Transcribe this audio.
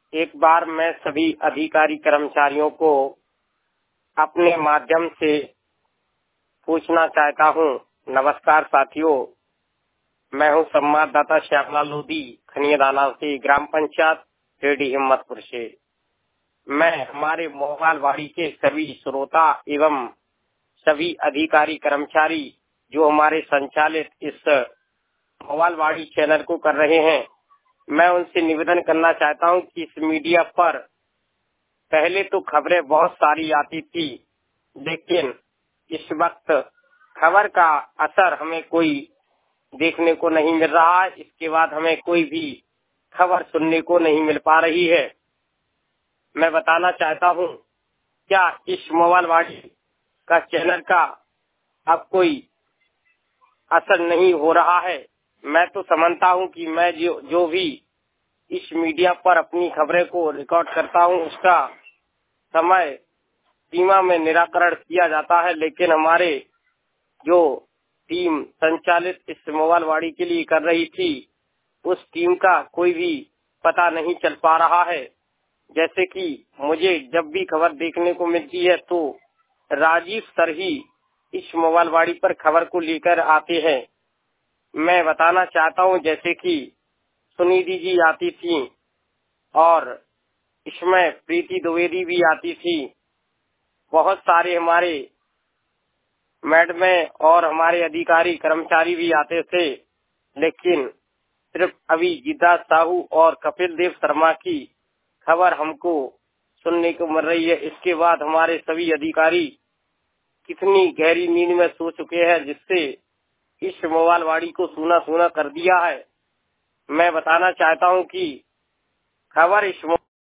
एक बार मैं सभी अधिकारी कर्मचारियों को अपने माध्यम से पूछना चाहता हूँ। नमस्कार साथियों, मैं हूँ संवाददाता श्यामलाल लोधी, खनियादाना से, ग्राम पंचायत रेडी हिम्मतपुर से। मैं हमारे मोबाइलवाड़ी के सभी श्रोता एवं सभी अधिकारी कर्मचारी जो हमारे संचालित इस मोबाइलवाड़ी चैनल को कर रहे हैं, मैं उनसे निवेदन करना चाहता हूं कि इस मीडिया पर पहले तो खबरें बहुत सारी आती थी, लेकिन इस वक्त खबर का असर हमें कोई देखने को नहीं मिल रहा है। इसके बाद हमें कोई भी खबर सुनने को नहीं मिल पा रही है। मैं बताना चाहता हूं, क्या इस मोबाइलवाड़ी का चैनल का अब कोई असर नहीं हो रहा है? मैं तो समझता हूं कि मैं जो भी इस मीडिया पर अपनी खबरें को रिकॉर्ड करता हूं, उसका समय सीमा में निराकरण किया जाता है, लेकिन हमारे जो टीम संचालित इस मोबाइलवाड़ी के लिए कर रही थी, उस टीम का कोई भी पता नहीं चल पा रहा है। जैसे कि मुझे जब भी खबर देखने को मिलती है तो राजीव सर ही इस मोबाइलवाड़ी पर खबर को लेकर आते हैं। मैं बताना चाहता हूं, जैसे कि सुनिधि जी आती थी और इसमें प्रीति द्विवेदी भी आती थी। बहुत सारे हमारे मैडमें और हमारे अधिकारी कर्मचारी भी आते थे, लेकिन सिर्फ अभी गीता साहू और कपिल देव शर्मा की खबर हमको सुनने को मिल रही है। इसके बाद हमारे सभी अधिकारी कितनी गहरी नींद में सो चुके हैं, जिससे इस मोबाइलवाड़ी को सूना सूना कर दिया है। मैं बताना चाहता हूं कि खबर इस